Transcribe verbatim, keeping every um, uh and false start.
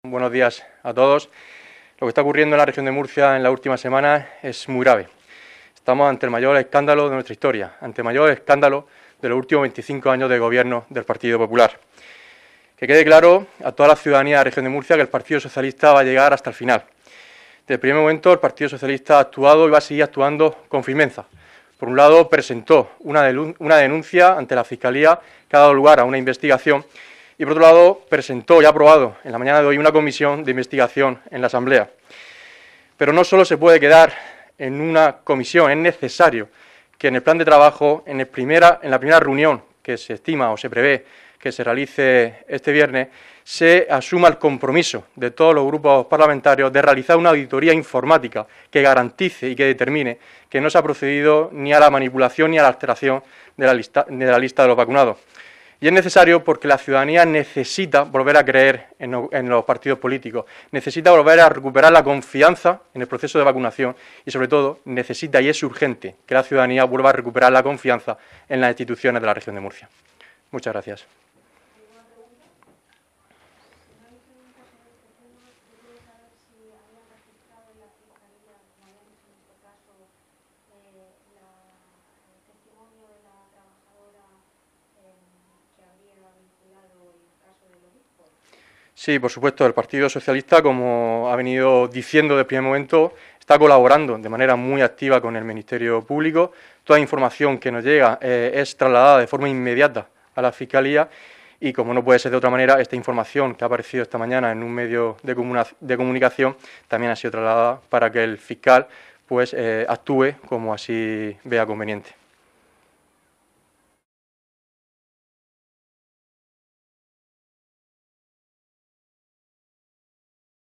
Buenos días a todos. Lo que está ocurriendo en la región de Murcia en la última semana es muy grave. Estamos ante el mayor escándalo de nuestra historia, ante el mayor escándalo de los últimos veinticinco años de gobierno del Partido Popular. Que quede claro a toda la ciudadanía de la región de Murcia que el Partido Socialista va a llegar hasta el final. Desde el primer momento el Partido Socialista ha actuado y va a seguir actuando con firmeza. Por un lado, presentó una, una denuncia ante la Fiscalía que ha dado lugar a una investigación y, por otro lado, presentó y ha aprobado en la mañana de hoy una comisión de investigación en la Asamblea. Pero no solo se puede quedar en una comisión, es necesario que en el plan de trabajo, en, el primera, en la primera reunión que se estima o se prevé que se realice este viernes, se asuma el compromiso de todos los grupos parlamentarios de realizar una auditoría informática que garantice y que determine que no se ha procedido ni a la manipulación ni a la alteración de la lista de, la lista de los vacunados. Y es necesario porque la ciudadanía necesita volver a creer en, en los partidos políticos, necesita volver a recuperar la confianza en el proceso de vacunación y, sobre todo, necesita y es urgente que la ciudadanía vuelva a recuperar la confianza en las instituciones de la región de Murcia. Muchas gracias. Sí, por supuesto, el Partido Socialista, como ha venido diciendo desde el primer momento, está colaborando de manera muy activa con el Ministerio Público. Toda información que nos llega eh, es trasladada de forma inmediata a la Fiscalía y, como no puede ser de otra manera, esta información que ha aparecido esta mañana en un medio de, de comunicación también ha sido trasladada para que el fiscal pues, eh, actúe como así vea conveniente.